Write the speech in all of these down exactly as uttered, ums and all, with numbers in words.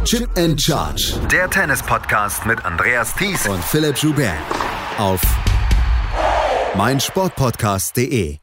Chip and Charge. Der Tennis-Podcast mit Andreas Thies und Philipp Joubert. Auf meinsportpodcast punkt de.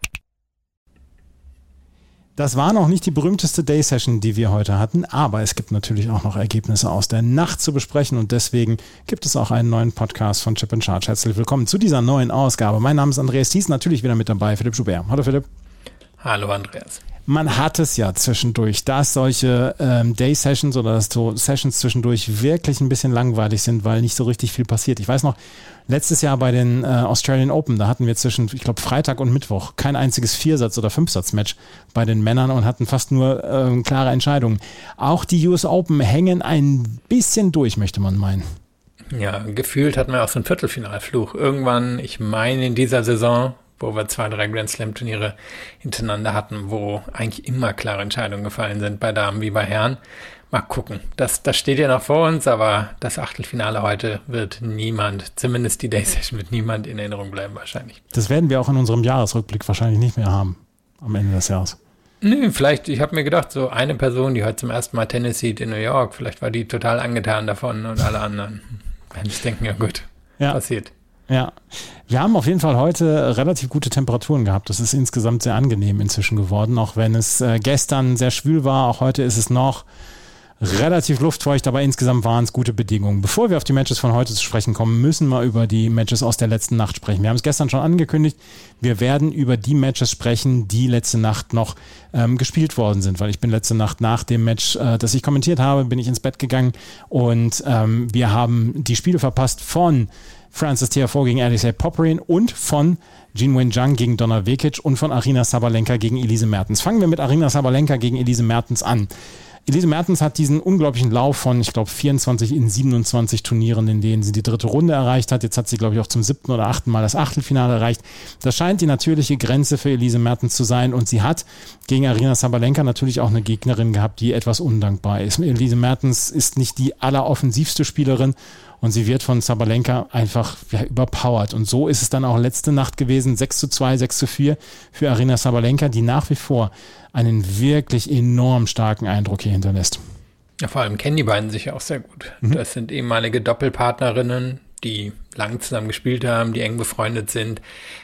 Das war noch nicht die berühmteste Day-Session, die wir heute hatten, aber es gibt natürlich auch noch Ergebnisse aus der Nacht zu besprechen und deswegen gibt es auch einen neuen Podcast von Chip and Charge. Herzlich willkommen zu dieser neuen Ausgabe. Mein Name ist Andreas Thies, natürlich wieder mit dabei, Philipp Joubert. Hallo Philipp. Hallo Andreas. Man hat es ja zwischendurch, dass solche ähm, Day-Sessions oder dass so Sessions zwischendurch wirklich ein bisschen langweilig sind, weil nicht so richtig viel passiert. Ich weiß noch, letztes Jahr bei den äh, Australian Open, da hatten wir zwischen, ich glaube, Freitag und Mittwoch kein einziges Viersatz- oder Fünfsatz-Match bei den Männern und hatten fast nur äh, klare Entscheidungen. Auch die U S Open hängen ein bisschen durch, möchte man meinen. Ja, gefühlt hatten wir auch so einen Viertelfinalfluch. Irgendwann, ich meine in dieser Saison, wo wir zwei, drei Grand Slam Turniere hintereinander hatten, wo eigentlich immer klare Entscheidungen gefallen sind, bei Damen wie bei Herren. Mal gucken. Das, das steht ja noch vor uns, aber das Achtelfinale heute wird niemand, zumindest die Day Session wird niemand in Erinnerung bleiben wahrscheinlich. Das werden wir auch in unserem Jahresrückblick wahrscheinlich nicht mehr haben, am Ende des Jahres. Nö, vielleicht, ich habe mir gedacht, so eine Person, die heute zum ersten Mal Tennis sieht in New York, vielleicht war die total angetan davon und alle anderen werden sich denken, ja gut, ja. passiert. Ja, wir haben auf jeden Fall heute relativ gute Temperaturen gehabt. Das ist insgesamt sehr angenehm inzwischen geworden, auch wenn es äh, gestern sehr schwül war. Auch heute ist es noch relativ luftfeucht, aber insgesamt waren es gute Bedingungen. Bevor wir auf die Matches von heute zu sprechen kommen, müssen wir über die Matches aus der letzten Nacht sprechen. Wir haben es gestern schon angekündigt, wir werden über die Matches sprechen, die letzte Nacht noch ähm, gespielt worden sind, weil ich bin letzte Nacht nach dem Match, äh, das ich kommentiert habe, bin ich ins Bett gegangen und ähm, wir haben die Spiele verpasst von Frances Tiafoe gegen Alizé Popyrin und von Jean-Wen Zhang gegen Donna Vekic und von Aryna Sabalenka gegen Elise Mertens. Fangen wir mit Aryna Sabalenka gegen Elise Mertens an. Elise Mertens hat diesen unglaublichen Lauf von, ich glaube, vierundzwanzig in siebenundzwanzig Turnieren, in denen sie die dritte Runde erreicht hat. Jetzt hat sie, glaube ich, auch zum siebten oder achten Mal das Achtelfinale erreicht. Das scheint die natürliche Grenze für Elise Mertens zu sein und sie hat gegen Aryna Sabalenka natürlich auch eine Gegnerin gehabt, die etwas undankbar ist. Elise Mertens ist nicht die alleroffensivste Spielerin und sie wird von Sabalenka einfach ja, überpowert. Und so ist es dann auch letzte Nacht gewesen, sechs zu zwei, sechs zu vier für Aryna Sabalenka, die nach wie vor einen wirklich enorm starken Eindruck hier hinterlässt. Ja, vor allem kennen die beiden sich auch sehr gut. Mhm. Das sind ehemalige Doppelpartnerinnen, die lang zusammen gespielt haben, die eng befreundet sind.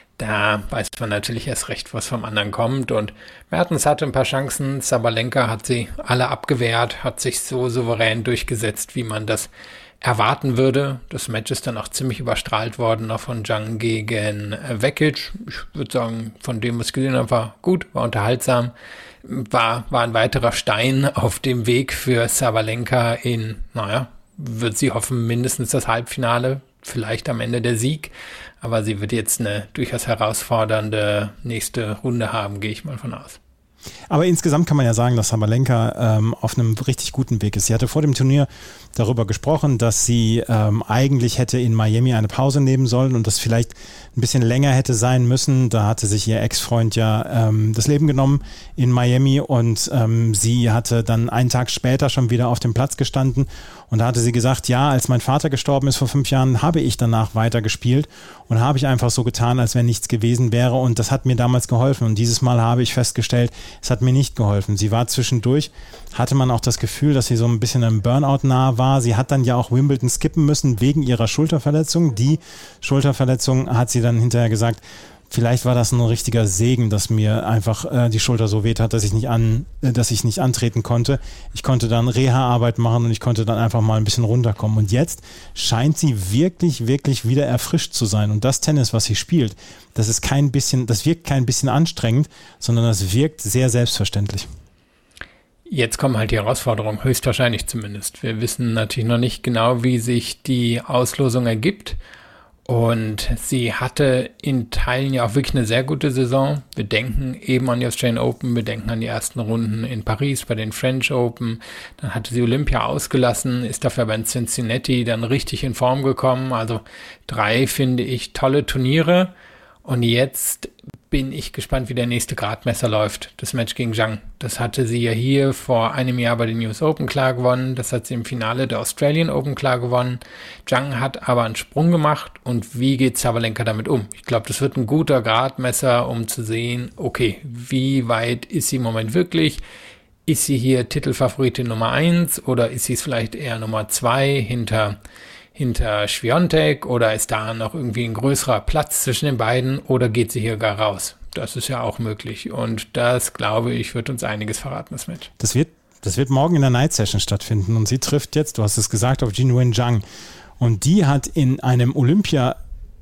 Da weiß man natürlich erst recht, was vom anderen kommt. Und Mertens hatte ein paar Chancen. Sabalenka hat sie alle abgewehrt, hat sich so souverän durchgesetzt, wie man das erwarten würde. Das Match ist dann auch ziemlich überstrahlt worden, noch von Zhang gegen Vekic. Ich würde sagen, von dem, was ich gesehen habe, war gut, war unterhaltsam. War, war ein weiterer Stein auf dem Weg für Sabalenka in, naja, wird sie hoffen, mindestens das Halbfinale, vielleicht am Ende der Sieg. Aber sie wird jetzt eine durchaus herausfordernde nächste Runde haben, gehe ich mal von aus. Aber insgesamt kann man ja sagen, dass Sabalenka ähm, auf einem richtig guten Weg ist. Sie hatte vor dem Turnier darüber gesprochen, dass sie ähm, eigentlich hätte in Miami eine Pause nehmen sollen und das vielleicht ein bisschen länger hätte sein müssen. Da hatte sich ihr Ex-Freund ja ähm, das Leben genommen in Miami und ähm, sie hatte dann einen Tag später schon wieder auf dem Platz gestanden und da hatte sie gesagt, ja, als mein Vater gestorben ist vor fünf Jahren, habe ich danach weitergespielt und habe ich einfach so getan, als wenn nichts gewesen wäre und das hat mir damals geholfen und dieses Mal habe ich festgestellt, es hat mir nicht geholfen. Sie war zwischendurch, hatte man auch das Gefühl, dass sie so ein bisschen einem Burnout nahe war. Sie hat dann ja auch Wimbledon skippen müssen wegen ihrer Schulterverletzung. Die Schulterverletzung hat sie dann hinterher gesagt, vielleicht war das ein richtiger Segen, dass mir einfach äh, die Schulter so weht hat, dass ich nicht an, äh, dass ich nicht antreten konnte. Ich konnte dann Reha-Arbeit machen und ich konnte dann einfach mal ein bisschen runterkommen. Und jetzt scheint sie wirklich, wirklich wieder erfrischt zu sein. Und das Tennis, was sie spielt, das ist kein bisschen, das wirkt kein bisschen anstrengend, sondern das wirkt sehr selbstverständlich. Jetzt kommen halt die Herausforderungen, höchstwahrscheinlich zumindest. Wir wissen natürlich noch nicht genau, wie sich die Auslosung ergibt. Und sie hatte in Teilen ja auch wirklich eine sehr gute Saison. Wir denken eben an die Australian Open, wir denken an die ersten Runden in Paris bei den French Open. Dann hatte sie Olympia ausgelassen, ist dafür bei Cincinnati dann richtig in Form gekommen. Also drei, finde ich, tolle Turniere. Und jetzt bin ich gespannt, wie der nächste Gradmesser läuft. Das Match gegen Zhang. Das hatte sie ja hier vor einem Jahr bei den U S Open klar gewonnen. Das hat sie im Finale der Australian Open klar gewonnen. Zhang hat aber einen Sprung gemacht. Und wie geht Sabalenka damit um? Ich glaube, das wird ein guter Gradmesser, um zu sehen, okay, wie weit ist sie im Moment wirklich? ist sie hier Titelfavoritin Nummer eins oder ist sie es vielleicht eher Nummer zwei hinter hinter Świątek oder ist da noch irgendwie ein größerer Platz zwischen den beiden oder geht sie hier gar raus? Das ist ja auch möglich und das, glaube ich, wird uns einiges verraten, das Match. Das wird, das wird morgen in der Night Session stattfinden und sie trifft jetzt, du hast es gesagt, auf Jin Wen Zhang und die hat in einem Olympia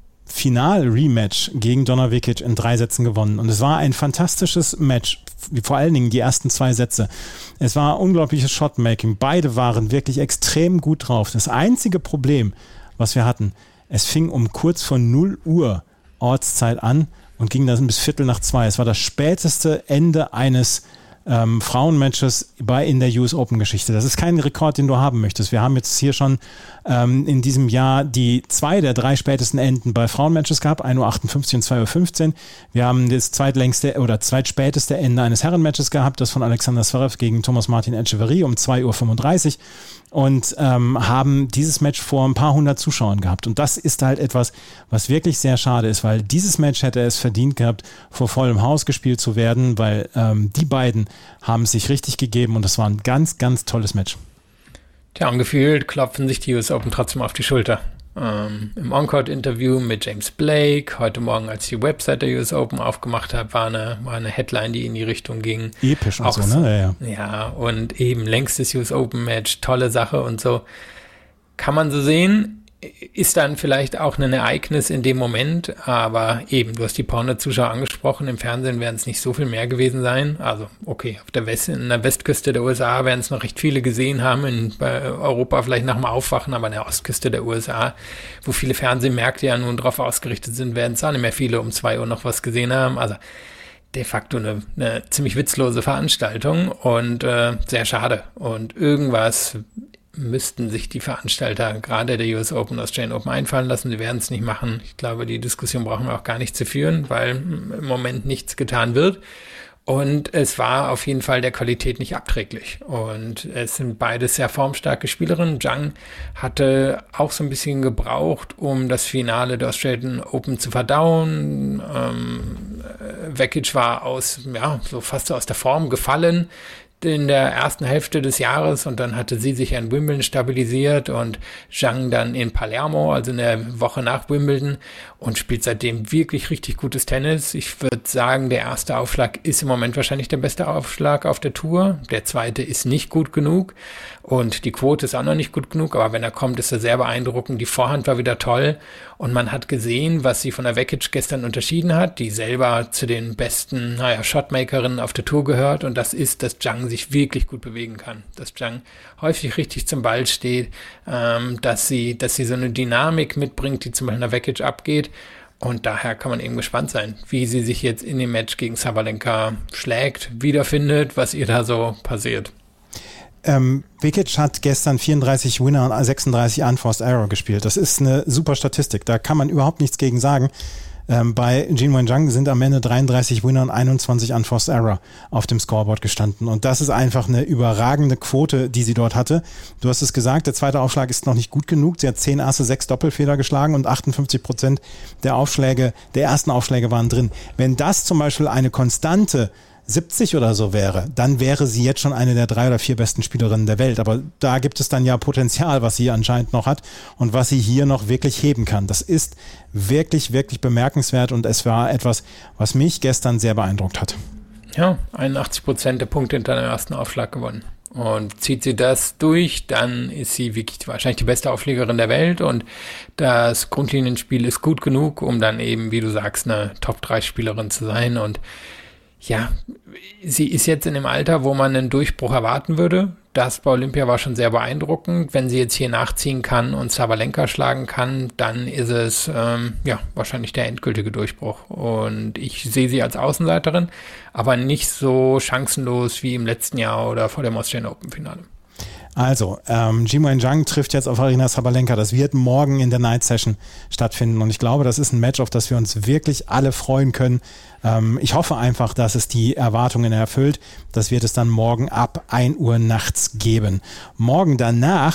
Final-Rematch gegen Donna Vekic in drei Sätzen gewonnen. Und es war ein fantastisches Match, vor allen Dingen die ersten zwei Sätze. Es war unglaubliches Shotmaking. Beide waren wirklich extrem gut drauf. Das einzige Problem, was wir hatten, es fing um kurz vor null Uhr Ortszeit an und ging dann bis Viertel nach zwei. Es war das späteste Ende eines Ähm, Frauenmatches bei in der U S Open-Geschichte. Das ist kein Rekord, den du haben möchtest. Wir haben jetzt hier schon ähm, in diesem Jahr die zwei der drei spätesten Enden bei Frauenmatches gehabt, ein Uhr achtundfünfzig und zwei Uhr fünfzehn. Wir haben das zweitlängste oder zweitspäteste Ende eines Herrenmatches gehabt, das von Alexander Zverev gegen Thomas Martin Etcheverry um zwei Uhr fünfunddreißig und ähm, haben dieses Match vor ein paar hundert Zuschauern gehabt. Und das ist halt etwas, was wirklich sehr schade ist, weil dieses Match hätte es verdient gehabt, vor vollem Haus gespielt zu werden, weil ähm, die beiden haben es sich richtig gegeben und das war ein ganz, ganz tolles Match. Tja, und gefühlt klopfen sich die U S Open trotzdem auf die Schulter. Ähm, Im Encore-Interview mit James Blake, heute Morgen, als ich die Website der U S Open aufgemacht habe, war eine, war eine Headline, die in die Richtung ging. Episch und Auch so, ne? Ja, ja. ja, und eben längstes U S Open-Match, tolle Sache und so. Kann man so sehen. Ist dann vielleicht auch ein Ereignis in dem Moment, aber eben, du hast die paar hundert Zuschauer angesprochen, im Fernsehen werden es nicht so viel mehr gewesen sein, also okay, auf der West, in der Westküste der U S A werden es noch recht viele gesehen haben, in bei Europa vielleicht nach dem Aufwachen, aber in der Ostküste der U S A, wo viele Fernsehmärkte ja nun drauf ausgerichtet sind, werden es auch nicht mehr viele um zwei Uhr noch was gesehen haben, also de facto eine, eine ziemlich witzlose Veranstaltung und äh, sehr schade und irgendwas müssten sich die Veranstalter gerade der U S Open und Australian Open einfallen lassen. Sie werden es nicht machen. Ich glaube, die Diskussion brauchen wir auch gar nicht zu führen, weil im Moment nichts getan wird. Und es war auf jeden Fall der Qualität nicht abträglich. Und es sind beides sehr formstarke Spielerinnen. Zhang hatte auch so ein bisschen gebraucht, um das Finale der Australian Open zu verdauen. Ähm, Vekic war aus, ja, so fast so aus der Form gefallen in der ersten Hälfte des Jahres und dann hatte sie sich an Wimbledon stabilisiert und Zhang dann in Palermo, also in der Woche nach Wimbledon und spielt seitdem wirklich richtig gutes Tennis. Ich würde sagen, der erste Aufschlag ist im Moment wahrscheinlich der beste Aufschlag auf der Tour. Der zweite ist nicht gut genug und die Quote ist auch noch nicht gut genug, aber wenn er kommt, ist er sehr beeindruckend. Die Vorhand war wieder toll und man hat gesehen, was sie von der Vekic gestern unterschieden hat, die selber zu den besten, naja, Shotmakerinnen auf der Tour gehört und das ist, dass Zhang sich wirklich gut bewegen kann, dass Zhang häufig richtig zum Ball steht, ähm, dass sie, dass sie so eine Dynamik mitbringt, die zum Beispiel in der Vekic abgeht und daher kann man eben gespannt sein, wie sie sich jetzt in dem Match gegen Sabalenka schlägt, wiederfindet, was ihr da so passiert. Ähm, Vekic hat gestern vierunddreißig Winner und sechsunddreißig Unforced Error gespielt. Das ist eine super Statistik, da kann man überhaupt nichts gegen sagen. Ähm, bei Jin Wen Zhang sind am Ende dreiunddreißig Winner und einundzwanzig Unforced Error auf dem Scoreboard gestanden. Und das ist einfach eine überragende Quote, die sie dort hatte. Du hast es gesagt, der zweite Aufschlag ist noch nicht gut genug. Sie hat zehn Asse, sechs Doppelfehler geschlagen und achtundfünfzig Prozent der Aufschläge, der ersten Aufschläge waren drin. Wenn das zum Beispiel eine konstante siebzig oder so wäre, dann wäre sie jetzt schon eine der drei oder vier besten Spielerinnen der Welt. Aber da gibt es dann ja Potenzial, was sie anscheinend noch hat und was sie hier noch wirklich heben kann. Das ist wirklich, wirklich bemerkenswert und es war etwas, was mich gestern sehr beeindruckt hat. Ja, einundachtzig Prozent der Punkte hinter dem ersten Aufschlag gewonnen. Und zieht sie das durch, dann ist sie wirklich wahrscheinlich die beste Aufschlägerin der Welt und das Grundlinienspiel ist gut genug, um dann eben, wie du sagst, eine Top drei Spielerin zu sein und ja, sie ist jetzt in dem Alter, wo man einen Durchbruch erwarten würde. Das bei Olympia war schon sehr beeindruckend. Wenn sie jetzt hier nachziehen kann und Sabalenka schlagen kann, dann ist es ähm, ja wahrscheinlich der endgültige Durchbruch. Und ich sehe sie als Außenseiterin, aber nicht so chancenlos wie im letzten Jahr oder vor dem Australian Open Finale. Also, ähm, Jin Wen Zhang trifft jetzt auf Aryna Sabalenka. Das wird morgen in der Night Session stattfinden. Und ich glaube, das ist ein Match, auf das wir uns wirklich alle freuen können. Ähm, ich hoffe einfach, dass es die Erwartungen erfüllt. Das wird es dann morgen ab ein Uhr nachts geben. Morgen danach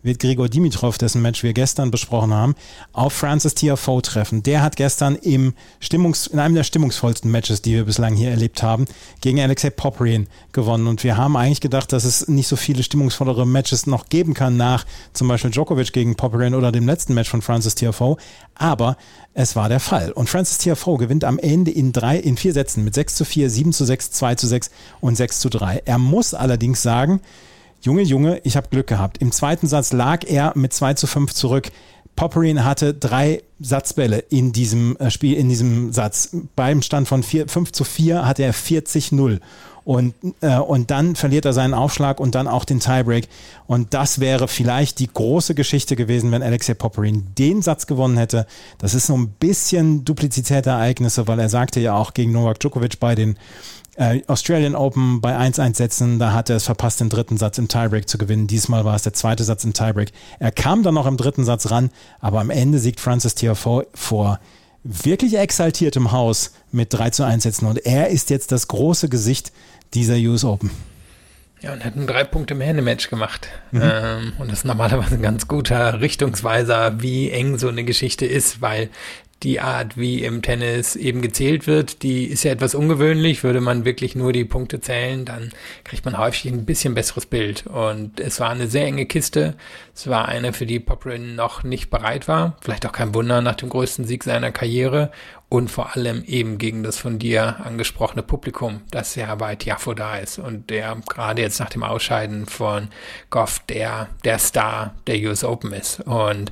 wird Grigor Dimitrov, dessen Match wir gestern besprochen haben, auf Frances Tiafoe treffen. Der hat gestern im Stimmungs, in einem der stimmungsvollsten Matches, die wir bislang hier erlebt haben, gegen Alexei Popyrin gewonnen. Und wir haben eigentlich gedacht, dass es nicht so viele stimmungsvollere Matches noch geben kann nach zum Beispiel Djokovic gegen Popyrin oder dem letzten Match von Frances Tiafoe. Aber es war der Fall. Und Frances Tiafoe gewinnt am Ende in drei, in vier Sätzen mit sechs zu vier, sieben zu sechs, zwei zu sechs und sechs zu drei. Er muss allerdings sagen, Junge, Junge, ich habe Glück gehabt. Im zweiten Satz lag er mit zwei zu fünf zurück. Popyrin hatte drei Satzbälle in diesem Spiel, in diesem Satz. Beim Stand von vier, fünf zu vier hatte er vierzig null. Und, äh, und dann verliert er seinen Aufschlag und dann auch den Tiebreak. Und das wäre vielleicht die große Geschichte gewesen, wenn Alexei Popyrin den Satz gewonnen hätte. Das ist so ein bisschen Duplizität der Ereignisse, weil er sagte ja auch gegen Novak Djokovic bei den äh, Australian Open bei eins eins Sätzen, da hat er es verpasst, den dritten Satz im Tiebreak zu gewinnen. Diesmal war es der zweite Satz im Tiebreak. Er kam dann noch im dritten Satz ran, aber am Ende siegt Frances Tiafoe vor wirklich exaltiertem Haus mit drei zu eins Sätzen. Und er ist jetzt das große Gesicht dieser U S Open. Ja, und hat ein drei Punkte mehr in dem Match gemacht. Mhm. Ähm, und das ist normalerweise ein ganz guter Richtungsweiser, wie eng so eine Geschichte ist, weil die Art, wie im Tennis eben gezählt wird, die ist ja etwas ungewöhnlich. Würde man wirklich nur die Punkte zählen, dann kriegt man häufig ein bisschen besseres Bild. Und es war eine sehr enge Kiste. Es war eine, für die Popyrin noch nicht bereit war. Vielleicht auch kein Wunder nach dem größten Sieg seiner Karriere. Und vor allem eben gegen das von dir angesprochene Publikum, das ja bei Tiafoe da ist. Und der gerade jetzt nach dem Ausscheiden von Goff der, der Star der U S Open ist. Und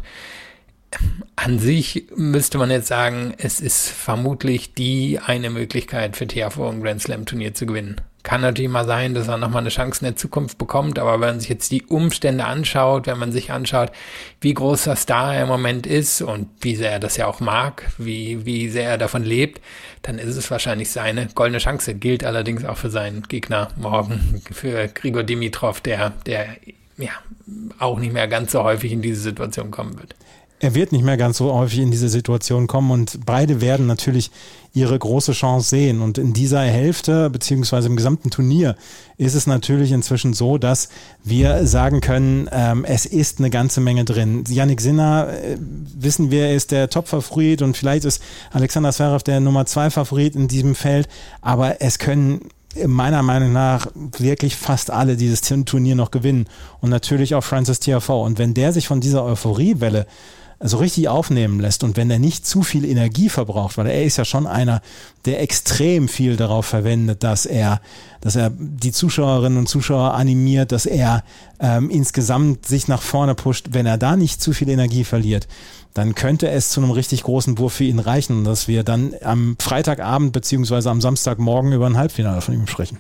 an sich müsste man jetzt sagen, es ist vermutlich die eine Möglichkeit für Tiafoe ein Grand Slam Turnier zu gewinnen. Kann natürlich mal sein, dass er nochmal eine Chance in der Zukunft bekommt, aber wenn man sich jetzt die Umstände anschaut, wenn man sich anschaut, wie groß der Star er im Moment ist und wie sehr er das ja auch mag, wie, wie sehr er davon lebt, dann ist es wahrscheinlich seine goldene Chance. Gilt allerdings auch für seinen Gegner morgen, für Grigor Dimitrov, der, der ja auch nicht mehr ganz so häufig in diese Situation kommen wird. Er wird nicht mehr ganz so häufig in diese Situation kommen und beide werden natürlich ihre große Chance sehen. Und in dieser Hälfte beziehungsweise im gesamten Turnier ist es natürlich inzwischen so, dass wir sagen können, ähm, es ist eine ganze Menge drin. Jannik Sinner, äh, wissen wir, ist der Top-Favorit und vielleicht ist Alexander Zverev der Nummer zwei Favorit in diesem Feld, aber es können meiner Meinung nach wirklich fast alle dieses Turnier noch gewinnen und natürlich auch Frances Tiafoe. Und wenn der sich von dieser Euphoriewelle so richtig aufnehmen lässt und wenn er nicht zu viel Energie verbraucht, weil er ist ja schon einer, der extrem viel darauf verwendet, dass er, dass er die Zuschauerinnen und Zuschauer animiert, dass er ähm, insgesamt sich nach vorne pusht, wenn er da nicht zu viel Energie verliert, dann könnte es zu einem richtig großen Wurf für ihn reichen, dass wir dann am Freitagabend beziehungsweise am Samstagmorgen über ein Halbfinale von ihm sprechen.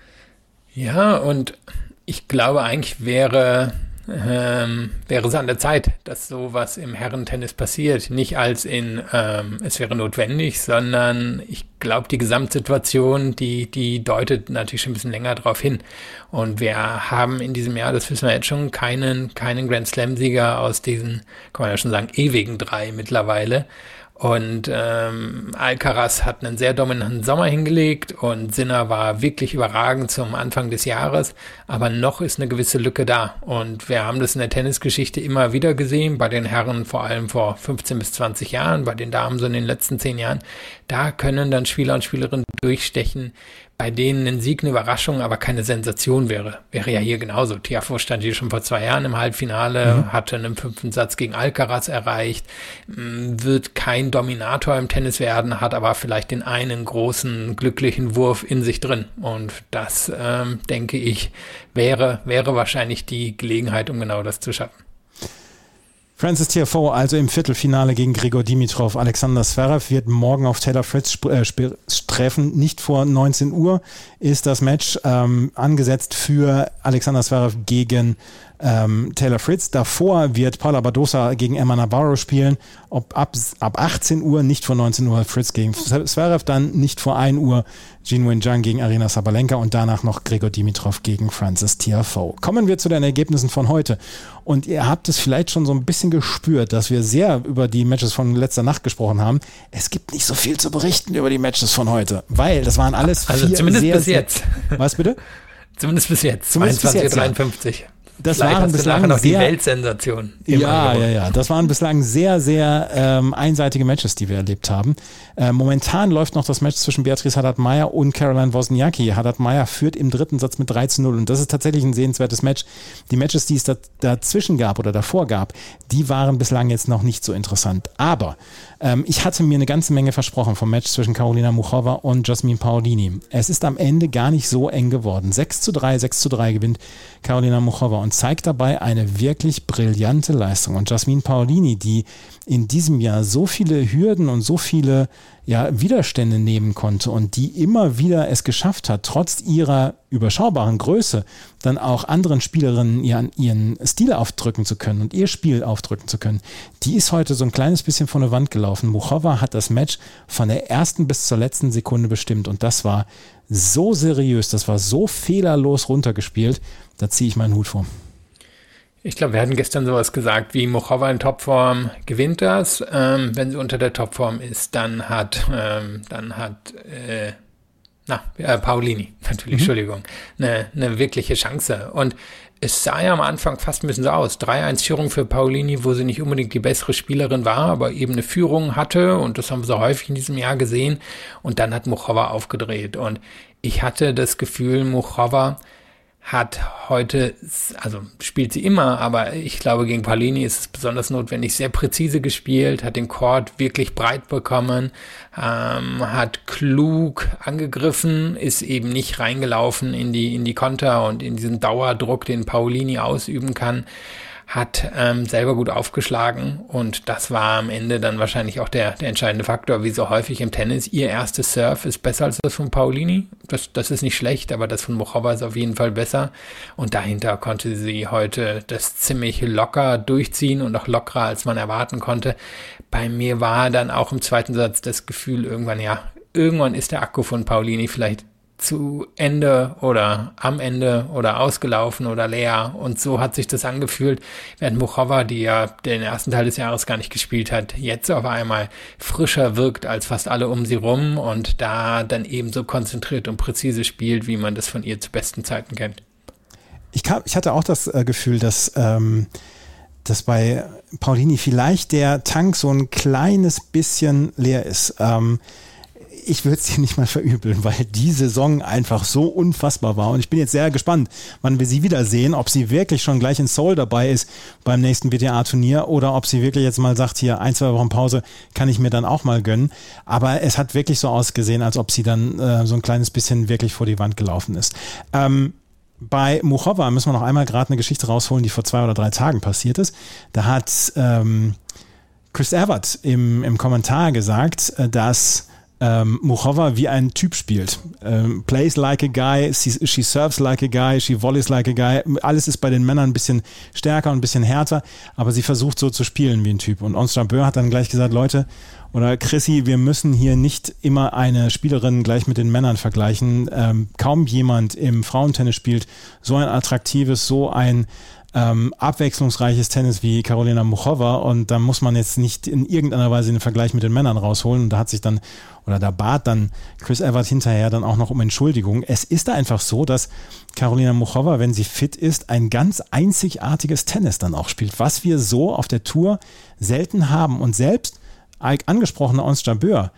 Ja, und ich glaube, eigentlich wäre Ähm, wäre es an der Zeit, dass sowas im Herrentennis passiert. Nicht als in, ähm, es wäre notwendig, sondern ich glaube, die Gesamtsituation, die, die deutet natürlich schon ein bisschen länger darauf hin. Und wir haben in diesem Jahr, das wissen wir jetzt schon, keinen, keinen Grand Slam-Sieger aus diesen, kann man ja schon sagen, ewigen drei mittlerweile. Und ähm, Alcaraz hat einen sehr dominanten Sommer hingelegt und Sinner war wirklich überragend zum Anfang des Jahres, aber noch ist eine gewisse Lücke da. Und wir haben das in der Tennisgeschichte immer wieder gesehen, bei den Herren vor allem vor fünfzehn bis zwanzig Jahren, bei den Damen so in den letzten zehn Jahren. Da können dann Spieler und Spielerinnen durchstechen, bei denen ein Sieg eine Überraschung, aber keine Sensation wäre. Wäre ja hier genauso. Tiafoe stand hier schon vor zwei Jahren im Halbfinale, mhm. hatte einen fünften Satz gegen Alcaraz erreicht, wird kein Dominator im Tennis werden, hat aber vielleicht den einen großen, glücklichen Wurf in sich drin. Und das, ähm, denke ich, wäre, wäre wahrscheinlich die Gelegenheit, um genau das zu schaffen. Frances Tiafoe also im Viertelfinale gegen Grigor Dimitrov. Alexander Zverev wird morgen auf Taylor Fritz sp- äh, sp- treffen. Nicht vor neunzehn Uhr ist das Match ähm, angesetzt für Alexander Zverev gegen ähm, Taylor Fritz. Davor wird Paula Badosa gegen Emma Navarro spielen. Ob ab, ab achtzehn Uhr, nicht vor neunzehn Uhr Fritz gegen Zverev, dann nicht vor ein Uhr Jinwen Zhang gegen Aryna Sabalenka und danach noch Grigor Dimitrov gegen Frances Tiafoe. Kommen wir zu den Ergebnissen von heute. Und ihr habt es vielleicht schon so ein bisschen gespürt, dass wir sehr über die Matches von letzter Nacht gesprochen haben. Es gibt nicht so viel zu berichten über die Matches von heute, weil das waren alles also vier zumindest sehr, bis jetzt. Was bitte? Zumindest bis jetzt. Zumindest bis jetzt, zweiundzwanzig Uhr dreiundfünfzig. das Vielleicht waren hast du bislang nachher noch die sehr, Weltsensation. ja, ja, ja. Das waren bislang sehr, sehr ähm, einseitige Matches, die wir erlebt haben. Äh, momentan läuft noch das Match zwischen Beatrice Haddad-Maia und Caroline Wozniacki. Haddad-Maia führt im dritten Satz mit drei zu null und das ist tatsächlich ein sehenswertes Match. Die Matches, die es da, dazwischen gab oder davor gab, die waren bislang jetzt noch nicht so interessant. Aber ähm, ich hatte mir eine ganze Menge versprochen vom Match zwischen Karolina Muchova und Jasmine Paolini. Es ist am Ende gar nicht so eng geworden. sechs zu drei, sechs zu drei gewinnt Karolina Muchova und zeigt dabei eine wirklich brillante Leistung. Und Jasmine Paolini, die in diesem Jahr so viele Hürden und so viele ja, Widerstände nehmen konnte und die immer wieder es geschafft hat, trotz ihrer überschaubaren Größe dann auch anderen Spielerinnen ihren, ihren Stil aufdrücken zu können und ihr Spiel aufdrücken zu können, die ist heute so ein kleines bisschen von der Wand gelaufen. Muchova hat das Match von der ersten bis zur letzten Sekunde bestimmt und das war so seriös, das war so fehlerlos runtergespielt, da ziehe ich meinen Hut vor. Ich glaube, wir hatten gestern sowas gesagt, wie Muchova in Topform gewinnt das. Ähm, wenn sie unter der Topform ist, dann hat, ähm, dann hat äh, na, äh, Paolini, natürlich, mhm. Entschuldigung, eine, eine wirkliche Chance. Und es sah ja am Anfang fast ein bisschen so aus. drei eins Führung für Paolini, wo sie nicht unbedingt die bessere Spielerin war, aber eben eine Führung hatte. Und das haben wir so häufig in diesem Jahr gesehen. Und dann hat Muchova aufgedreht. Und ich hatte das Gefühl, Muchova hat heute, also spielt sie immer, aber ich glaube, gegen Paolini ist es besonders notwendig, sehr präzise gespielt, hat den Court wirklich breit bekommen, ähm, hat klug angegriffen, ist eben nicht reingelaufen in die, in die Konter und in diesen Dauerdruck, den Paolini ausüben kann, hat ähm, selber gut aufgeschlagen und das war am Ende dann wahrscheinlich auch der, der entscheidende Faktor, wie so häufig im Tennis. Ihr erstes Serve ist besser als das von Paolini. Das, das ist nicht schlecht, aber das von Muchova ist auf jeden Fall besser. Und dahinter konnte sie heute das ziemlich locker durchziehen und auch lockerer, als man erwarten konnte. Bei mir war dann auch im zweiten Satz das Gefühl irgendwann, ja, irgendwann ist der Akku von Paolini vielleicht zu Ende oder am Ende oder ausgelaufen oder leer und so hat sich das angefühlt, während Muchova, die ja den ersten Teil des Jahres gar nicht gespielt hat, jetzt auf einmal frischer wirkt als fast alle um sie rum und da dann eben so konzentriert und präzise spielt, wie man das von ihr zu besten Zeiten kennt. Ich, kam, ich hatte auch das äh, Gefühl, dass, ähm, dass bei Paolini vielleicht der Tank so ein kleines bisschen leer ist. Ähm, Ich würde es dir nicht mal verübeln, weil die Saison einfach so unfassbar war. Und ich bin jetzt sehr gespannt, wann wir sie wiedersehen, ob sie wirklich schon gleich in Seoul dabei ist beim nächsten W T A-Turnier oder ob sie wirklich jetzt mal sagt, hier ein, zwei Wochen Pause kann ich mir dann auch mal gönnen. Aber es hat wirklich so ausgesehen, als ob sie dann äh, so ein kleines bisschen wirklich vor die Wand gelaufen ist. Ähm, Bei Muchova müssen wir noch einmal gerade eine Geschichte rausholen, die vor zwei oder drei Tagen passiert ist. Da hat ähm, Chris Evert im, im Kommentar gesagt, dass ähm, Muchova wie ein Typ spielt. Ähm, plays like a guy, she, she serves like a guy, she volleys like a guy. Alles ist bei den Männern ein bisschen stärker und ein bisschen härter, aber sie versucht so zu spielen wie ein Typ. Und Ons Jabeur hat dann gleich gesagt, Leute, oder Chrissy, wir müssen hier nicht immer eine Spielerin gleich mit den Männern vergleichen. Ähm, kaum jemand im Frauentennis spielt so ein attraktives, so ein ähm, abwechslungsreiches Tennis wie Karolina Muchova und da muss man jetzt nicht in irgendeiner Weise den Vergleich mit den Männern rausholen und da hat sich dann, oder da bat dann Chris Evert hinterher dann auch noch um Entschuldigung. Es ist da einfach so, dass Karolina Muchova, wenn sie fit ist, ein ganz einzigartiges Tennis dann auch spielt, was wir so auf der Tour selten haben und selbst angesprochene Ons Jabeur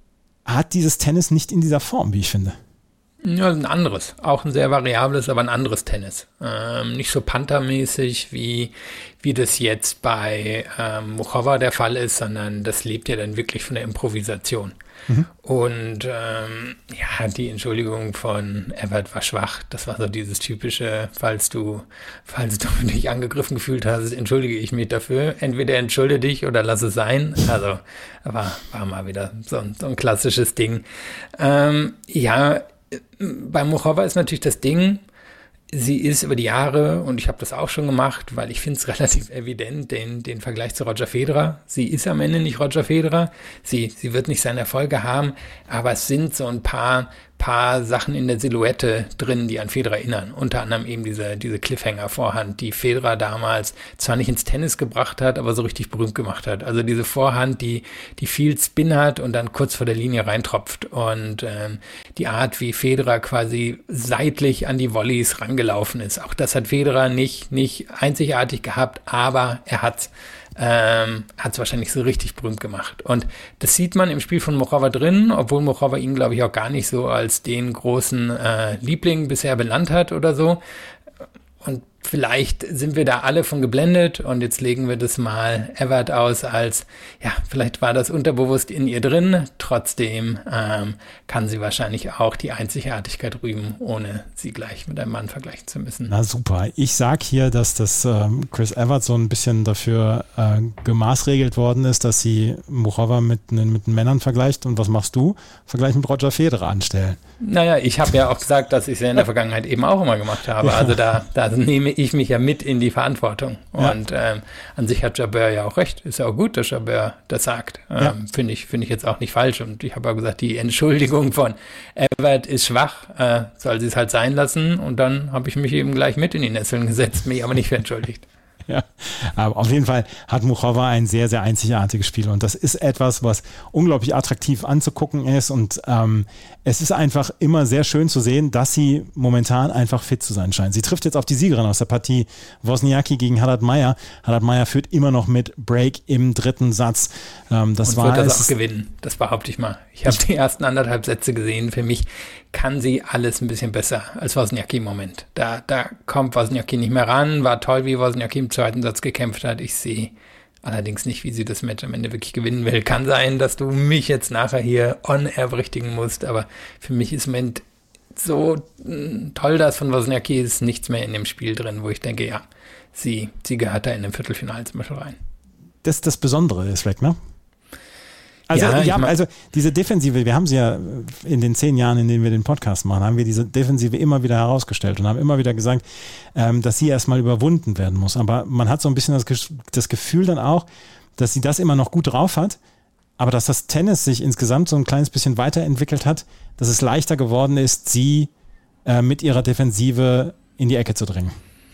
hat dieses Tennis nicht in dieser Form, wie ich finde. Ja, ein anderes, auch ein sehr variables, aber ein anderes Tennis. Ähm, nicht so panthermäßig, wie, wie das jetzt bei ähm, Muchova der Fall ist, sondern das lebt ja dann wirklich von der Improvisation. Mhm. Und ähm, ja, die Entschuldigung von Evert war schwach. Das war so dieses typische, falls du, falls du dich angegriffen gefühlt hast, entschuldige ich mich dafür. Entweder entschuldige dich oder lass es sein. Also war, war mal wieder so, so ein klassisches Ding. Ähm, ja, bei Muchova ist natürlich das Ding, sie ist über die Jahre, und ich habe das auch schon gemacht, weil ich finde es relativ evident, den, den Vergleich zu Roger Federer. Sie ist am Ende nicht Roger Federer, sie, sie wird nicht seine Erfolge haben, aber es sind so ein paar paar Sachen in der Silhouette drin, die an Federer erinnern. Unter anderem eben diese, diese Cliffhanger-Vorhand, die Federer damals zwar nicht ins Tennis gebracht hat, aber so richtig berühmt gemacht hat. Also diese Vorhand, die, die viel Spin hat und dann kurz vor der Linie reintropft. Und ähm, die Art, wie Federer quasi seitlich an die Volleys rangelaufen ist. Auch das hat Federer nicht, nicht einzigartig gehabt, aber er hat's. Ähm, hat es wahrscheinlich so richtig berühmt gemacht. Und das sieht man im Spiel von Morava drin, obwohl Morava ihn, glaube ich, auch gar nicht so als den großen äh, Liebling bisher benannt hat oder so. Und vielleicht sind wir da alle von geblendet und jetzt legen wir das mal Evert aus als, ja, vielleicht war das unterbewusst in ihr drin, trotzdem ähm, kann sie wahrscheinlich auch die Einzigartigkeit rühmen, ohne sie gleich mit einem Mann vergleichen zu müssen. Na super. Ich sag hier, dass das ähm, Chris Evert so ein bisschen dafür äh, gemaßregelt worden ist, dass sie Morava mit, mit Männern vergleicht. Und was machst du? Vergleich mit Roger Federer anstellen. Naja, ich habe ja auch gesagt, dass ich es ja in der Vergangenheit eben auch immer gemacht habe. Also da, da nehme ich mich ja mit in die Verantwortung. Ja. Und ähm, an sich hat Jabeur ja auch recht. Ist ja auch gut, dass Jabeur das sagt. Ähm, ja. Finde ich, finde ich jetzt auch nicht falsch. Und ich habe auch gesagt, die Entschuldigung von Evert ist schwach, äh, soll sie es halt sein lassen. Und dann habe ich mich eben gleich mit in die Nesseln gesetzt, mich aber nicht für entschuldigt. Ja, aber auf jeden Fall hat Muchova ein sehr, sehr einzigartiges Spiel und das ist etwas, was unglaublich attraktiv anzugucken ist und ähm, es ist einfach immer sehr schön zu sehen, dass sie momentan einfach fit zu sein scheint. Sie trifft jetzt auf die Siegerin aus der Partie Wozniacki gegen Haddad Maia. Haddad Maia führt immer noch mit Break im dritten Satz. Ähm, das und war wird das es, auch gewinnen, das behaupte ich mal. Ich habe die ersten anderthalb Sätze gesehen. Für mich kann sie alles ein bisschen besser als Wozniacki im Moment. Da, da kommt Wozniacki nicht mehr ran. War toll, wie Wozniacki im zweiten Satz gekämpft hat. Ich sehe allerdings nicht, wie sie das Match am Ende wirklich gewinnen will. Kann sein, dass du mich jetzt nachher hier on-air berichtigen musst, aber für mich ist im Moment so toll, dass von Wozniacki ist nichts mehr in dem Spiel drin, wo ich denke, ja, sie, sie gehört da in dem Viertelfinale zum Beispiel rein. Das ist das Besondere ist weg, ne? Also, ja, ja, mein, also diese Defensive, wir haben sie ja in den zehn Jahren, in denen wir den Podcast machen, haben wir diese Defensive immer wieder herausgestellt und haben immer wieder gesagt, ähm, dass sie erstmal überwunden werden muss. Aber man hat so ein bisschen das, das Gefühl dann auch, dass sie das immer noch gut drauf hat, aber dass das Tennis sich insgesamt so ein kleines bisschen weiterentwickelt hat, dass es leichter geworden ist, sie äh, mit ihrer Defensive in die Ecke zu drängen.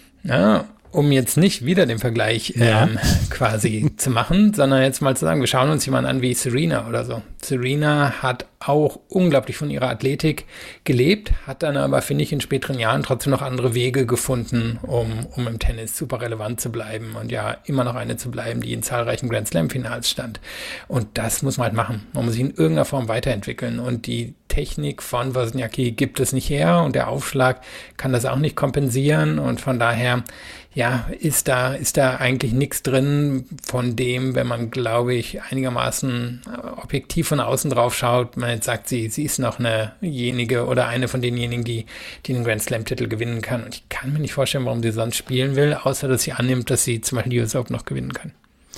Ja, um jetzt nicht wieder den Vergleich ja. ähm, quasi zu machen, sondern jetzt mal zu sagen, wir schauen uns jemanden an wie Serena oder so. Serena hat auch unglaublich von ihrer Athletik gelebt, hat dann aber, finde ich, in späteren Jahren trotzdem noch andere Wege gefunden, um, um im Tennis super relevant zu bleiben und ja, immer noch eine zu bleiben, die in zahlreichen Grand Slam-Finals stand. Und das muss man halt machen. Man muss sich in irgendeiner Form weiterentwickeln und die Technik von Wozniacki gibt es nicht her und der Aufschlag kann das auch nicht kompensieren und von daher, ja, ist da, ist da eigentlich nichts drin von dem, wenn man, glaube ich, einigermaßen objektiv von außen drauf schaut, man jetzt sagt, sie, sie ist noch enejenige oder eine von denjenigen, die, die den Grand Slam-Titel gewinnen kann und ich kann mir nicht vorstellen, warum sie sonst spielen will, außer dass sie annimmt, dass sie zum Beispiel die U S Open noch gewinnen kann.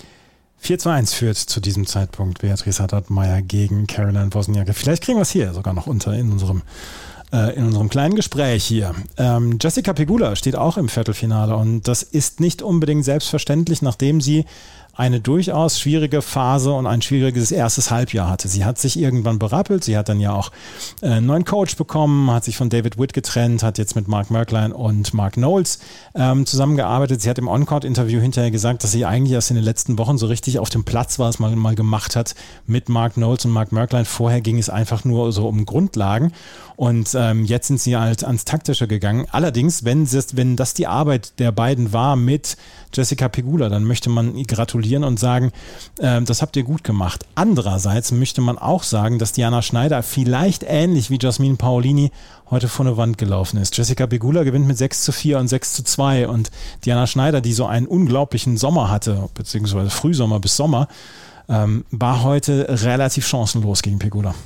vier zu eins führt zu diesem Zeitpunkt Beatrice Haddad-Maia gegen Caroline Wozniacki. Vielleicht kriegen wir es hier sogar noch unter in unserem, äh, in unserem kleinen Gespräch hier. Ähm, Jessica Pegula steht auch im Viertelfinale und das ist nicht unbedingt selbstverständlich, nachdem sie eine durchaus schwierige Phase und ein schwieriges erstes Halbjahr hatte. Sie hat sich irgendwann berappelt, sie hat dann ja auch einen neuen Coach bekommen, hat sich von David Witt getrennt, hat jetzt mit Mark Merklein und Mark Knowles ähm, zusammengearbeitet. Sie hat im On-Court-Interview hinterher gesagt, dass sie eigentlich erst in den letzten Wochen so richtig auf dem Platz war, es mal, mal gemacht hat mit Mark Knowles und Mark Merklein. Vorher ging es einfach nur so um Grundlagen und ähm, jetzt sind sie halt ans Taktische gegangen. Allerdings, wenn, das, wenn das die Arbeit der beiden war mit Jessica Pegula, dann möchte man gratulieren und sagen, äh, das habt ihr gut gemacht. Andererseits möchte man auch sagen, dass Diana Schneider vielleicht ähnlich wie Jasmine Paolini heute vor eine Wand gelaufen ist. Jessica Pegula gewinnt mit sechs zu vier und sechs zu zwei und Diana Schneider, die so einen unglaublichen Sommer hatte, beziehungsweise Frühsommer bis Sommer, ähm, war heute relativ chancenlos gegen Pegula.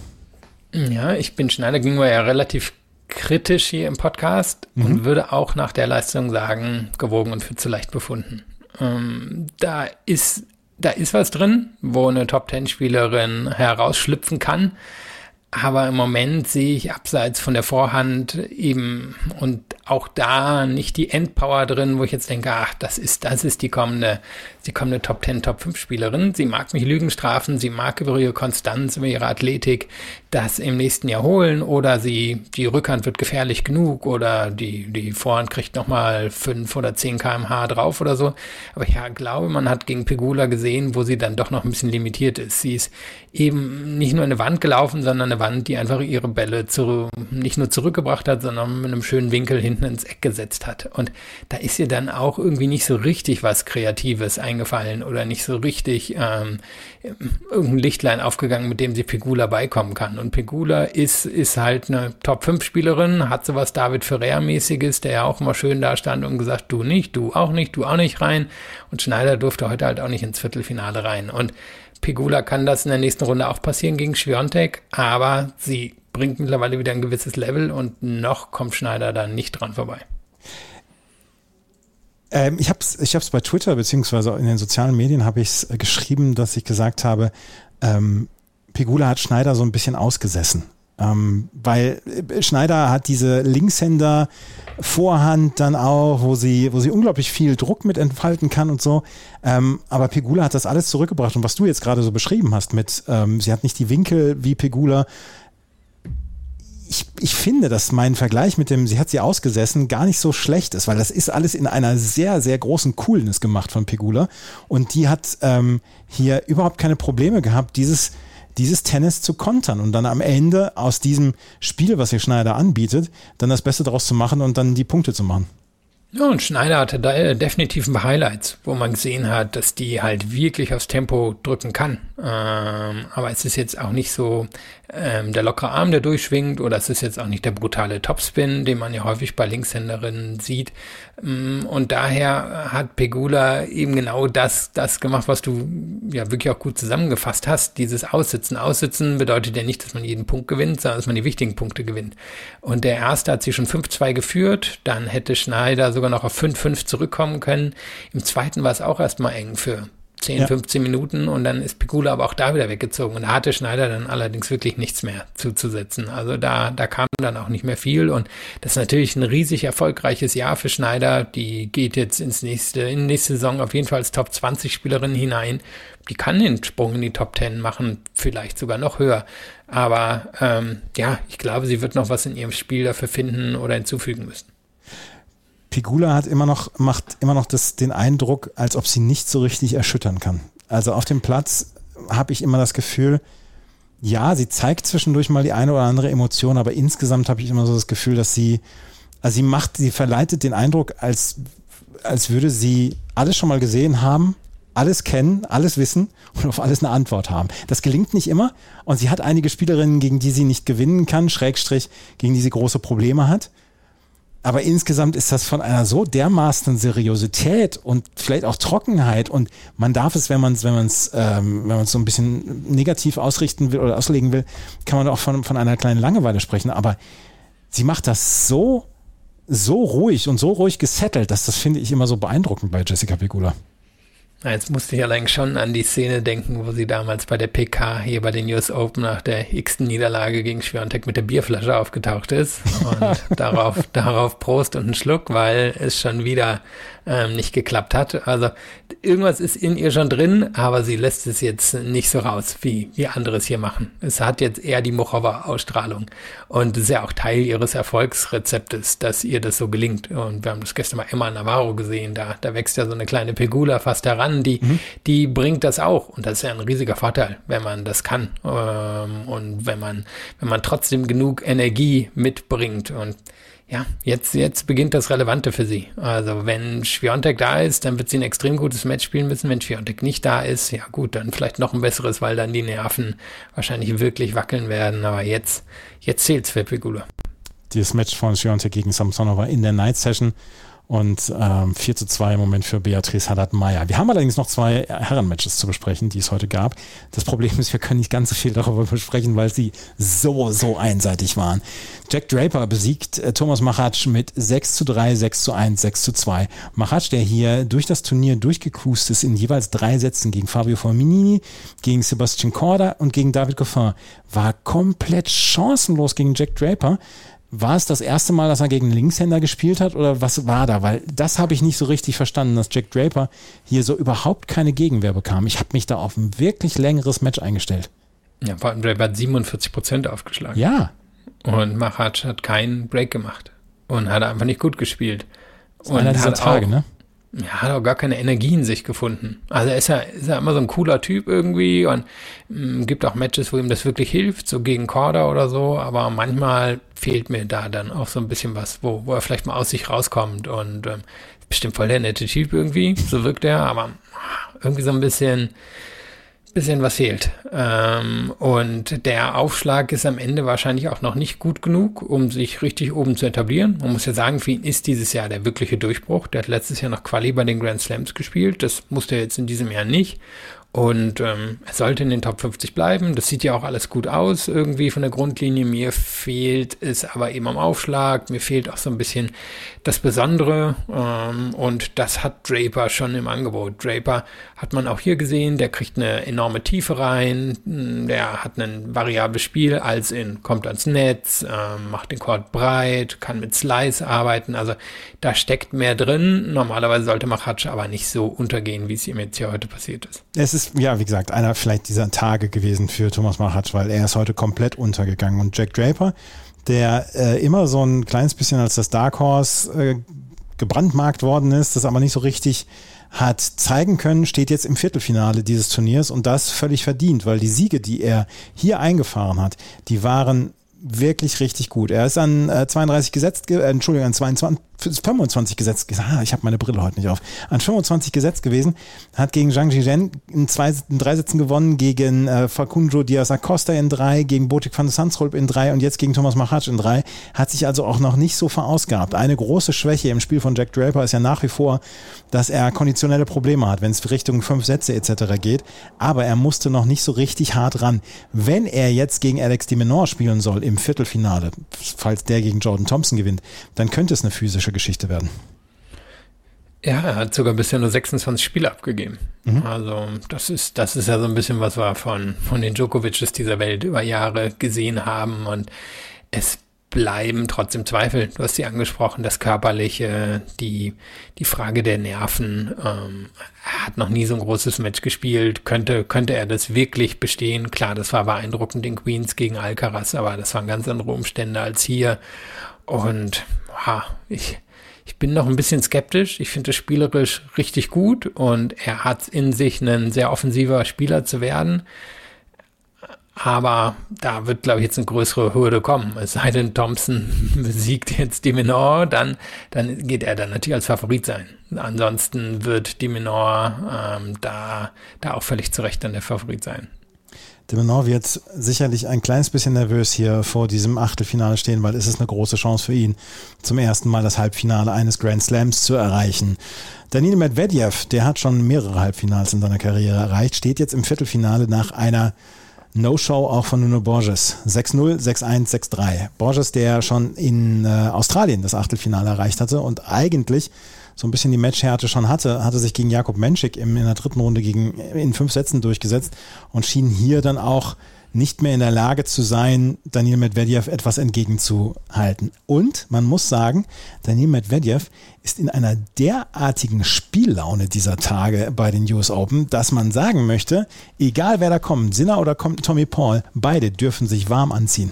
Ja, ich bin Schneider gegenüber ja relativ kritisch hier im Podcast mhm. und würde auch nach der Leistung sagen, gewogen und für zu leicht befunden. Ähm, da ist, da ist was drin, wo eine Top-Ten-Spielerin herausschlüpfen kann. Aber im Moment sehe ich abseits von der Vorhand eben und auch da nicht die Endpower drin, wo ich jetzt denke, ach, das ist, das ist die kommende, die kommende Top Ten, Top fünf Spielerin. Sie mag mich Lügen strafen, sie mag über ihre Konstanz, über ihre Athletik das im nächsten Jahr holen oder sie, die Rückhand wird gefährlich genug oder die, die Vorhand kriegt nochmal fünf oder zehn Kilometer pro Stunde drauf oder so. Aber ich ja, glaube, man hat gegen Pegula gesehen, wo sie dann doch noch ein bisschen limitiert ist. Sie ist eben nicht nur eine Wand gelaufen, sondern eine Wand, die einfach ihre Bälle zu, nicht nur zurückgebracht hat, sondern mit einem schönen Winkel hinten ins Eck gesetzt hat. Und da ist ihr dann auch irgendwie nicht so richtig was Kreatives eingefallen oder nicht so richtig ähm, irgendein Lichtlein aufgegangen, mit dem sie Pegula beikommen kann. Und Pegula ist, ist halt eine Top fünf Spielerin, hat sowas David Ferrer-mäßiges, der ja auch immer schön da stand und gesagt, du nicht, du auch nicht, du auch nicht rein. Und Schneider durfte heute halt auch nicht ins Viertelfinale rein. Und Pegula kann das in der nächsten Runde auch passieren gegen Świątek, aber sie bringt mittlerweile wieder ein gewisses Level und noch kommt Schneider dann nicht dran vorbei. Ähm, ich habe es ich hab's bei Twitter beziehungsweise in den sozialen Medien habe ich es geschrieben, dass ich gesagt habe, ähm, Pegula hat Schneider so ein bisschen ausgesessen, ähm, weil Schneider hat diese Linkshänder Vorhand dann auch, wo sie, wo sie unglaublich viel Druck mit entfalten kann und so, ähm, aber Pegula hat das alles zurückgebracht und was du jetzt gerade so beschrieben hast mit, ähm, sie hat nicht die Winkel wie Pegula. Ich, ich finde, dass mein Vergleich mit dem, sie hat sie ausgesessen, gar nicht so schlecht ist, weil das ist alles in einer sehr, sehr großen Coolness gemacht von Pegula und die hat ähm, hier überhaupt keine Probleme gehabt, dieses, dieses Tennis zu kontern und dann am Ende aus diesem Spiel, was ihr Schneider anbietet, dann das Beste daraus zu machen und dann die Punkte zu machen. Ja, und Schneider hatte da definitiv ein paar Highlights, wo man gesehen hat, dass die halt wirklich aufs Tempo drücken kann. Ähm, aber es ist jetzt auch nicht so ähm, der lockere Arm, der durchschwingt, oder es ist jetzt auch nicht der brutale Topspin, den man ja häufig bei Linkshänderinnen sieht. Und daher hat Pegula eben genau das, das gemacht, was du ja wirklich auch gut zusammengefasst hast. Dieses Aussitzen. Aussitzen bedeutet ja nicht, dass man jeden Punkt gewinnt, sondern dass man die wichtigen Punkte gewinnt. Und der erste hat sie schon fünf zwei geführt, dann hätte Schneider sogar noch auf fünf fünf zurückkommen können. Im zweiten war es auch erstmal eng für zehn, ja. fünfzehn Minuten und dann ist Pegula aber auch da wieder weggezogen und da hatte Schneider dann allerdings wirklich nichts mehr zuzusetzen. Also da, da kam dann auch nicht mehr viel und das ist natürlich ein riesig erfolgreiches Jahr für Schneider. Die geht jetzt ins nächste, in die nächste Saison auf jeden Fall als Top zwanzig Spielerin hinein. Die kann den Sprung in die Top zehn machen, vielleicht sogar noch höher. Aber ähm, ja, ich glaube, sie wird noch was in ihrem Spiel dafür finden oder hinzufügen müssen. Pegula hat immer noch, macht immer noch das, den Eindruck, als ob sie nicht so richtig erschüttern kann. Also auf dem Platz habe ich immer das Gefühl, ja, sie zeigt zwischendurch mal die eine oder andere Emotion, aber insgesamt habe ich immer so das Gefühl, dass sie, also sie macht, sie verleitet den Eindruck, als, als würde sie alles schon mal gesehen haben, alles kennen, alles wissen und auf alles eine Antwort haben. Das gelingt nicht immer und sie hat einige Spielerinnen, gegen die sie nicht gewinnen kann, Schrägstrich, gegen die sie große Probleme hat. Aber insgesamt ist das von einer so dermaßen Seriosität und vielleicht auch Trockenheit und man darf es, wenn man es, wenn man es, ähm, wenn man es so ein bisschen negativ ausrichten will oder auslegen will, kann man auch von, von einer kleinen Langeweile sprechen. Aber sie macht das so, so ruhig und so ruhig gesettelt, dass das finde ich immer so beeindruckend bei Jessica Pegula. Jetzt musste ich allerdings schon an die Szene denken, wo sie damals bei der P K hier bei den U S Open nach der x-ten Niederlage gegen Świątek mit der Bierflasche aufgetaucht ist und darauf, darauf Prost und einen Schluck, weil es schon wieder ähm, nicht geklappt hat. Also irgendwas ist in ihr schon drin, aber sie lässt es jetzt nicht so raus, wie, wie andere es hier machen. Es hat jetzt eher die Muchova-Ausstrahlung und es ist ja auch Teil ihres Erfolgsrezeptes, dass ihr das so gelingt. Und wir haben das gestern mal Emma Navarro gesehen, da, da wächst ja so eine kleine Pegula fast heran, die, mhm. die bringt das auch und das ist ja ein riesiger Vorteil, wenn man das kann ähm, und wenn man, wenn man trotzdem genug Energie mitbringt und ja, jetzt, jetzt beginnt das Relevante für sie. Also wenn Świątek da ist, dann wird sie ein extrem gutes Match spielen müssen. Wenn Świątek nicht da ist, ja gut, dann vielleicht noch ein besseres, weil dann die Nerven wahrscheinlich wirklich wackeln werden. Aber jetzt, jetzt zählt's für Pegula. Dieses Match von Świątek gegen Samsonova in der Night Session und ähm, vier zu zwei im Moment für Beatrice Haddad-Maia. Wir haben allerdings noch zwei Herrenmatches zu besprechen, die es heute gab. Das Problem ist, wir können nicht ganz so viel darüber besprechen, weil sie so, so einseitig waren. Jack Draper besiegt äh, Tomáš Machac mit sechs zu drei, sechs zu eins, sechs zu zwei. Machac, der hier durch das Turnier durchgecruised ist in jeweils drei Sätzen gegen Fabio Fognini, gegen Sebastian Korda und gegen David Goffin, war komplett chancenlos gegen Jack Draper. War es das erste Mal, dass er gegen einen Linkshänder gespielt hat oder was war da? Weil das habe ich nicht so richtig verstanden, dass Jack Draper hier so überhaupt keine Gegenwehr bekam. Ich habe mich da auf ein wirklich längeres Match eingestellt. Ja, vor allem Draper hat siebenundvierzig Prozent aufgeschlagen. Ja. Und Machac hat keinen Break gemacht und hat einfach nicht gut gespielt. Das ist einer dieser Tage, auch, ne? Ja, hat auch gar keine Energie in sich gefunden. Also er ist ja, ist ja immer so ein cooler Typ irgendwie und mh, gibt auch Matches, wo ihm das wirklich hilft, so gegen Korda oder so, aber manchmal fehlt mir da dann auch so ein bisschen was, wo, wo er vielleicht mal aus sich rauskommt und ähm, bestimmt voll der nette Typ irgendwie, so wirkt er, aber irgendwie so ein bisschen bisschen was fehlt. Ähm, und der Aufschlag ist am Ende wahrscheinlich auch noch nicht gut genug, um sich richtig oben zu etablieren. Man muss ja sagen, für ihn ist dieses Jahr der wirkliche Durchbruch. Der hat letztes Jahr noch Quali bei den Grand Slams gespielt. Das musste er jetzt in diesem Jahr nicht. Und ähm, er sollte in den Top fünfzig bleiben. Das sieht ja auch alles gut aus, irgendwie von der Grundlinie. Mir fehlt es aber eben am Aufschlag. Mir fehlt auch so ein bisschen das Besondere. Ähm, und das hat Draper schon im Angebot. Draper hat man auch hier gesehen. Der kriegt eine enorme Tiefe rein. Der hat ein variables Spiel, als in kommt ans Netz, ähm, macht den Court breit, kann mit Slice arbeiten. Also da steckt mehr drin. Normalerweise sollte Machac aber nicht so untergehen, wie es ihm jetzt hier heute passiert ist. Es ist, ja, wie gesagt, einer vielleicht dieser Tage gewesen für Thomas Machac, weil er ist heute komplett untergegangen. Und Jack Draper, der äh, immer so ein kleines bisschen als das Dark Horse äh, gebrandmarkt worden ist, das aber nicht so richtig hat zeigen können, steht jetzt im Viertelfinale dieses Turniers und das völlig verdient, weil die Siege, die er hier eingefahren hat, die waren wirklich richtig gut. Er ist an äh, zweiunddreißig gesetzt, äh, Entschuldigung, an zweiundzwanzig, fünfundzwanzig gesetzt, ah, ich habe meine Brille heute nicht auf, an fünfundzwanzig gesetzt gewesen, hat gegen Zhang Zhizhen in, zwei, in drei Sätzen gewonnen, gegen äh, Facundo Diaz Acosta in drei, gegen Botic van de Zandschulp in drei und jetzt gegen Thomas Machac in drei, hat sich also auch noch nicht so verausgabt. Eine große Schwäche im Spiel von Jack Draper ist ja nach wie vor, dass er konditionelle Probleme hat, wenn es Richtung fünf Sätze et cetera geht, aber er musste noch nicht so richtig hart ran. Wenn er jetzt gegen Alex de Minaur spielen soll im Viertelfinale, falls der gegen Jordan Thompson gewinnt, dann könnte es eine physische Geschichte werden. Ja, er hat sogar bisher nur sechsundzwanzig Spiele abgegeben. Mhm. Also das ist, das ist ja so ein bisschen, was wir von, von den Djokovics dieser Welt über Jahre gesehen haben und es bleiben trotzdem Zweifel. Du hast sie angesprochen, das Körperliche, die, die Frage der Nerven. Ähm, er hat noch nie so ein großes Match gespielt. Könnte, könnte er das wirklich bestehen? Klar, das war beeindruckend in Queens gegen Alcaraz, aber das waren ganz andere Umstände als hier. Und ha, ich, ich bin noch ein bisschen skeptisch. Ich finde es spielerisch richtig gut und er hat in sich, ein sehr offensiver Spieler zu werden. Aber da wird, glaube ich, jetzt eine größere Hürde kommen. Es sei denn, Thompson besiegt jetzt de Minaur, dann, dann geht er dann natürlich als Favorit sein. Ansonsten wird de Minaur ähm, da, da auch völlig zu Recht dann der Favorit sein. De Minaur wird sicherlich ein kleines bisschen nervös hier vor diesem Achtelfinale stehen, weil es ist eine große Chance für ihn, zum ersten Mal das Halbfinale eines Grand Slams zu erreichen. Daniil Medvedev, der hat schon mehrere Halbfinals in seiner Karriere erreicht, steht jetzt im Viertelfinale nach einer No-Show auch von Nuno Borges. sechs null, sechs eins, sechs drei. Borges, der schon in äh, Australien das Achtelfinale erreicht hatte und eigentlich so ein bisschen die Matchhärte schon hatte, hatte sich gegen Jakub Menšik in der dritten Runde gegen, in fünf Sätzen durchgesetzt und schien hier dann auch nicht mehr in der Lage zu sein, Daniil Medvedev etwas entgegenzuhalten. Und man muss sagen, Daniil Medvedev ist in einer derartigen Spiellaune dieser Tage bei den U S Open, dass man sagen möchte, egal wer da kommt, Sinner oder kommt Tommy Paul, beide dürfen sich warm anziehen.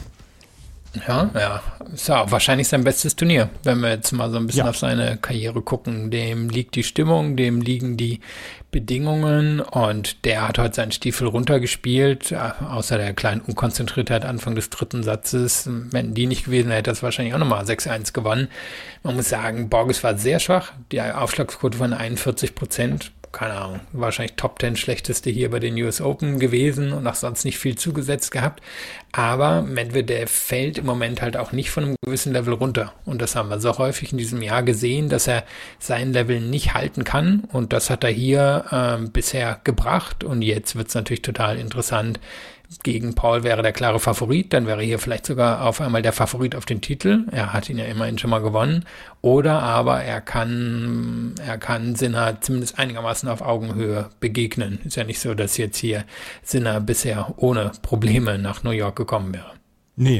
Ja, ja, ist ja auch wahrscheinlich sein bestes Turnier, wenn wir jetzt mal so ein bisschen Ja. auf seine Karriere gucken. Dem liegt die Stimmung, dem liegen die Bedingungen und der hat heute seinen Stiefel runtergespielt, außer der kleinen Unkonzentriertheit Anfang des dritten Satzes. Wenn die nicht gewesen wäre, hätte das wahrscheinlich auch nochmal sechs eins gewonnen. Man muss sagen, Borges war sehr schwach, die Aufschlagsquote von einundvierzig Prozent. Keine Ahnung, wahrscheinlich Top Ten schlechteste hier bei den U S Open gewesen und auch sonst nicht viel zugesetzt gehabt. Aber Medvedev fällt im Moment halt auch nicht von einem gewissen Level runter. Und das haben wir so häufig in diesem Jahr gesehen, dass er sein Level nicht halten kann. Und das hat er hier ähm, bisher gebracht. Und jetzt wird es natürlich total interessant. Gegen Paul wäre der klare Favorit, dann wäre hier vielleicht sogar auf einmal der Favorit auf den Titel. Er hat ihn ja immerhin schon mal gewonnen. Oder aber er kann, er kann Sinner zumindest einigermaßen auf Augenhöhe begegnen. Ist ja nicht so, dass jetzt hier Sinner bisher ohne Probleme nach New York gekommen wäre. Nee.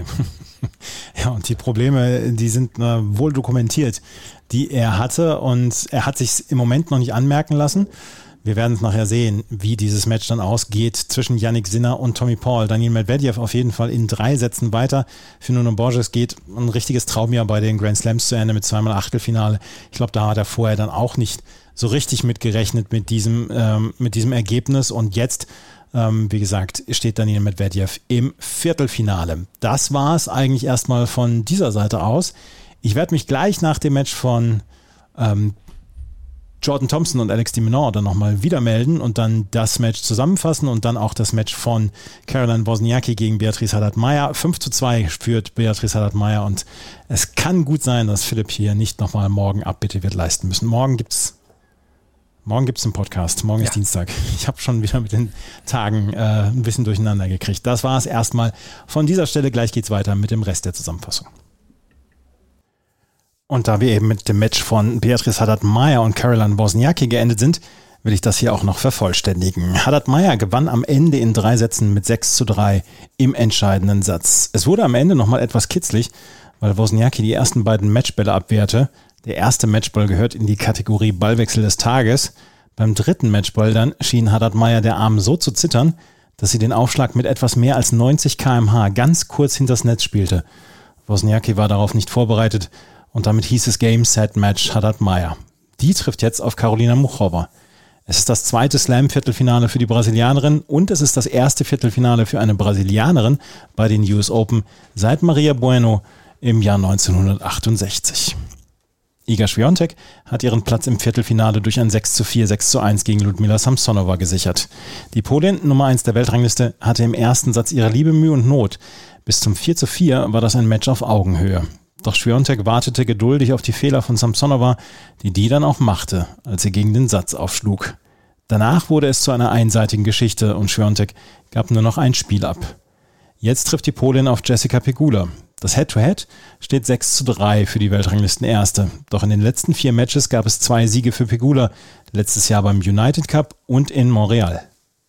Ja, und die Probleme, die sind äh, wohl dokumentiert, die er hatte und er hat sich im Moment noch nicht anmerken lassen. Wir werden es nachher sehen, wie dieses Match dann ausgeht zwischen Jannik Sinner und Tommy Paul. Daniil Medvedev auf jeden Fall in drei Sätzen weiter. Für Nuno Borges geht ein richtiges Traumjahr bei den Grand Slams zu Ende mit zweimal Achtelfinale. Ich glaube, da hat er vorher dann auch nicht so richtig mitgerechnet mit diesem, ähm, mit diesem Ergebnis. Und jetzt, ähm, wie gesagt, steht Daniil Medvedev im Viertelfinale. Das war es eigentlich erstmal von dieser Seite aus. Ich werde mich gleich nach dem Match von ähm, Jordan Thompson und Alex de Minaur dann nochmal wieder melden und dann das Match zusammenfassen und dann auch das Match von Caroline Wozniacki gegen Beatrice Haddad-Maia. fünf zu zwei führt Beatrice Haddad-Maia und es kann gut sein, dass Philipp hier nicht nochmal morgen Abbitte wird leisten müssen. Morgen gibt's morgen gibt's einen Podcast. Morgen ja. ist Dienstag. Ich habe schon wieder mit den Tagen äh, ein bisschen durcheinander gekriegt. Das war es erstmal von dieser Stelle. Gleich geht's weiter mit dem Rest der Zusammenfassung. Und da wir eben mit dem Match von Beatrice Haddad-Maia und Caroline Wozniacki geendet sind, will ich das hier auch noch vervollständigen. Haddad-Maia gewann am Ende in drei Sätzen mit sechs zu drei im entscheidenden Satz. Es wurde am Ende nochmal etwas kitzlig, weil Wozniacki die ersten beiden Matchbälle abwehrte. Der erste Matchball gehört in die Kategorie Ballwechsel des Tages. Beim dritten Matchball dann schien Haddad-Maia der Arm so zu zittern, dass sie den Aufschlag mit etwas mehr als neunzig Kilometer pro Stunde ganz kurz hinters Netz spielte. Wozniacki war darauf nicht vorbereitet. Und damit hieß es Game, Set, Match Haddad-Maia. Die trifft jetzt auf Karolina Muchova. Es ist das zweite Slam-Viertelfinale für die Brasilianerin und es ist das erste Viertelfinale für eine Brasilianerin bei den U S Open seit Maria Bueno im Jahr neunzehnhundertachtundsechzig. Iga Swiatek hat ihren Platz im Viertelfinale durch ein sechs zu vier, sechs zu eins gegen Ludmila Samsonova gesichert. Die Polin, Nummer eins der Weltrangliste, hatte im ersten Satz ihre liebe Mühe und Not. Bis zum vier zu vier war das ein Match auf Augenhöhe. Doch Swiatek wartete geduldig auf die Fehler von Samsonova, die die dann auch machte, als sie gegen den Satz aufschlug. Danach wurde es zu einer einseitigen Geschichte und Swiatek gab nur noch ein Spiel ab. Jetzt trifft die Polin auf Jessica Pegula. Das Head-to-Head steht sechs zu drei für die Weltranglisten-Erste. Doch in den letzten vier Matches gab es zwei Siege für Pegula, letztes Jahr beim United Cup und in Montreal.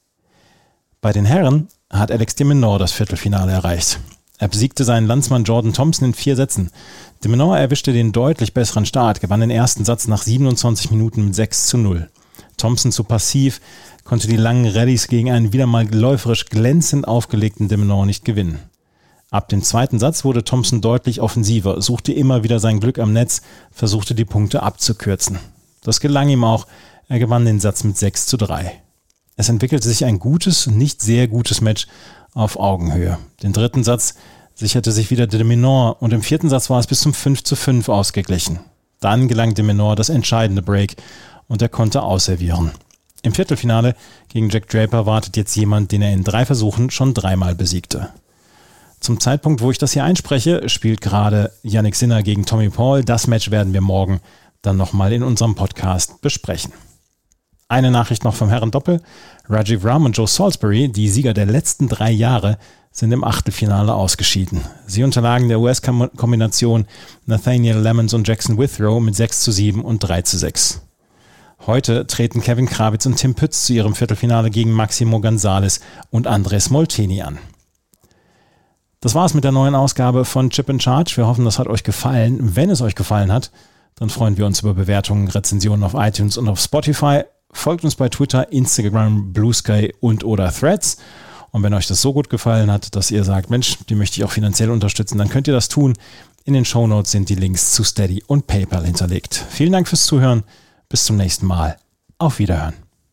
Bei den Herren hat Alex de Minaur das Viertelfinale erreicht. Er besiegte seinen Landsmann Jordan Thompson in vier Sätzen. De Minaur erwischte den deutlich besseren Start, gewann den ersten Satz nach siebenundzwanzig Minuten mit sechs zu null. Thompson zu passiv, konnte die langen Rallyes gegen einen wieder mal läuferisch glänzend aufgelegten de Minaur nicht gewinnen. Ab dem zweiten Satz wurde Thompson deutlich offensiver, suchte immer wieder sein Glück am Netz, versuchte die Punkte abzukürzen. Das gelang ihm auch, er gewann den Satz mit sechs zu drei. Es entwickelte sich ein gutes, nicht sehr gutes Match auf Augenhöhe. Den dritten Satz sicherte sich wieder de Minaur und im vierten Satz war es bis zum fünf zu fünf ausgeglichen. Dann gelang de Minaur das entscheidende Break und er konnte ausservieren. Im Viertelfinale gegen Jack Draper wartet jetzt jemand, den er in drei Versuchen schon dreimal besiegte. Zum Zeitpunkt, wo ich das hier einspreche, spielt gerade Jannik Sinner gegen Tommy Paul. Das Match werden wir morgen dann nochmal in unserem Podcast besprechen. Eine Nachricht noch vom Herren-Doppel. Rajiv Ram und Joe Salisbury, die Sieger der letzten drei Jahre, sind im Achtelfinale ausgeschieden. Sie unterlagen der U S-Kombination Nathaniel Lemons und Jackson Withrow mit sechs zu sieben und drei zu sechs. Heute treten Kevin Krawitz und Tim Pütz zu ihrem Viertelfinale gegen Maximo Gonzalez und Andres Molteni an. Das war's mit der neuen Ausgabe von Chip and Charge. Wir hoffen, das hat euch gefallen. Wenn es euch gefallen hat, dann freuen wir uns über Bewertungen, Rezensionen auf iTunes und auf Spotify. Folgt uns bei Twitter, Instagram, Blue Sky und oder Threads. Und wenn euch das so gut gefallen hat, dass ihr sagt, Mensch, die möchte ich auch finanziell unterstützen, dann könnt ihr das tun. In den Shownotes sind die Links zu Steady und PayPal hinterlegt. Vielen Dank fürs Zuhören. Bis zum nächsten Mal. Auf Wiederhören.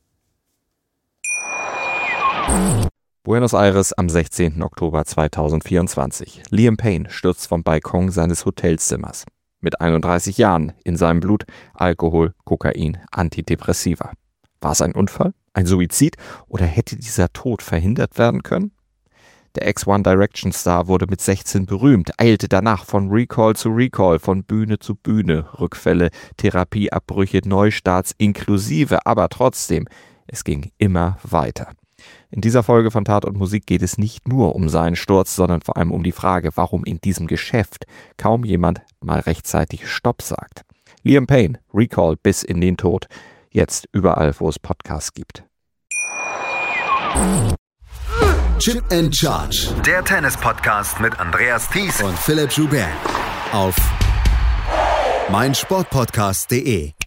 Buenos Aires am sechzehnten Oktober zweitausendvierundzwanzig. Liam Payne stürzt vom Balkon seines Hotelzimmers. Mit einunddreißig Jahren, in seinem Blut Alkohol, Kokain, Antidepressiva. War es ein Unfall, ein Suizid oder hätte dieser Tod verhindert werden können? Der Ex-One Direction Star wurde mit sechzehn berühmt, eilte danach von Recall zu Recall, von Bühne zu Bühne, Rückfälle, Therapieabbrüche, Neustarts inklusive, aber trotzdem, es ging immer weiter. In dieser Folge von Tat und Musik geht es nicht nur um seinen Sturz, sondern vor allem um die Frage, warum in diesem Geschäft kaum jemand mal rechtzeitig Stopp sagt. Liam Payne, Recall bis in den Tod. Jetzt überall, wo es Podcasts gibt. Chip and Charge. Der Tennis-Podcast mit Andreas Thies und Philipp Joubert auf meinsportpodcast punkt de.